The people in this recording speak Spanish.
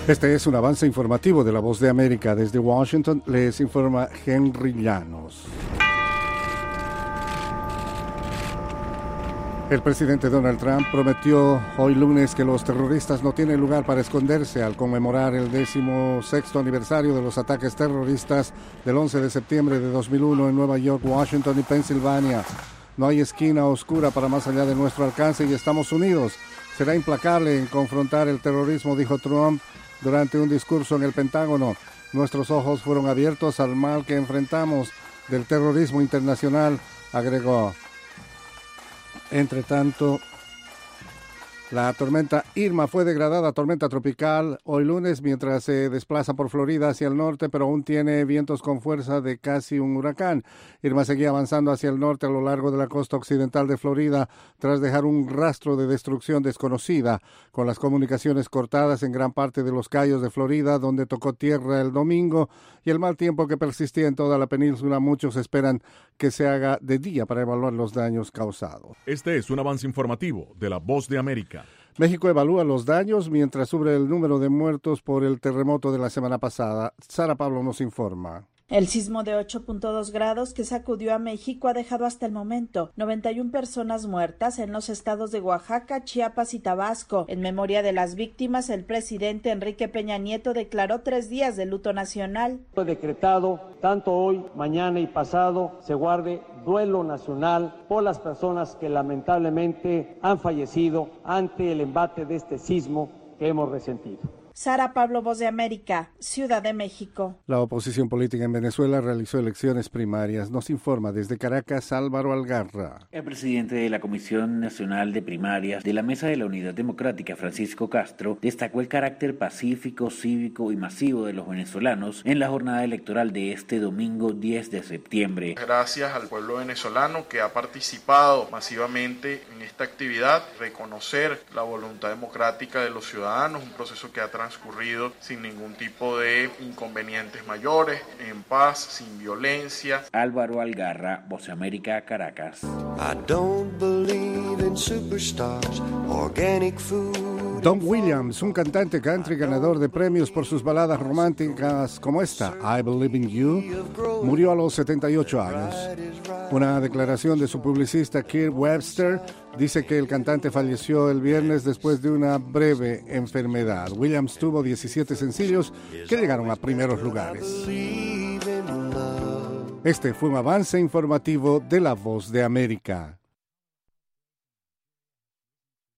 Este es un avance informativo de La Voz de América. Desde Washington les informa Henry Llanos. El presidente Donald Trump prometió hoy lunes que los terroristas no tienen lugar para esconderse al conmemorar el 16º aniversario de los ataques terroristas del 11 de septiembre de 2001 en Nueva York, Washington y Pensilvania. No hay esquina oscura para más allá de nuestro alcance y estamos unidos. Será implacable en confrontar el terrorismo, dijo Trump durante un discurso en el Pentágono. Nuestros ojos fueron abiertos al mal que enfrentamos del terrorismo internacional, agregó. Entre tanto, la tormenta Irma fue degradada a tormenta tropical hoy lunes mientras se desplaza por Florida hacia el norte, pero aún tiene vientos con fuerza de casi un huracán. Irma seguía avanzando hacia el norte a lo largo de la costa occidental de Florida tras dejar un rastro de destrucción desconocida, con las comunicaciones cortadas en gran parte de los cayos de Florida, donde tocó tierra el domingo, y el mal tiempo que persistía en toda la península. Muchos esperan que se haga de día para evaluar los daños causados. Este es un avance informativo de La Voz de América. México evalúa los daños mientras sube el número de muertos por el terremoto de la semana pasada. Sara Pablo nos informa. El sismo de 8.2 grados que sacudió a México ha dejado hasta el momento 91 personas muertas en los estados de Oaxaca, Chiapas y Tabasco. En memoria de las víctimas, el presidente Enrique Peña Nieto declaró 3 días de luto nacional. Decretado, tanto hoy, mañana y pasado, se guarde duelo nacional por las personas que lamentablemente han fallecido ante el embate de este sismo que hemos resentido. Sara Pablo, Voz de América, Ciudad de México. La oposición política en Venezuela realizó elecciones primarias. Nos informa desde Caracas Álvaro Algarra. El presidente de la Comisión Nacional de Primarias de la Mesa de la Unidad Democrática, Francisco Castro, destacó el carácter pacífico, cívico y masivo de los venezolanos en la jornada electoral de este domingo 10 de septiembre. Gracias al pueblo venezolano que ha participado masivamente en esta actividad, reconocer la voluntad democrática de los ciudadanos, un proceso que ha transcurrido sin ningún tipo de inconvenientes mayores, en paz, sin violencia. Álvaro Algarra, Voz de América, Caracas. Don Williams, un cantante country ganador de premios por sus baladas románticas como esta, I Believe in You, murió a los 78 años. Una declaración de su publicista Kirk Webster dice que el cantante falleció el viernes después de una breve enfermedad. Williams tuvo 17 sencillos que llegaron a primeros lugares. Este fue un avance informativo de La Voz de América.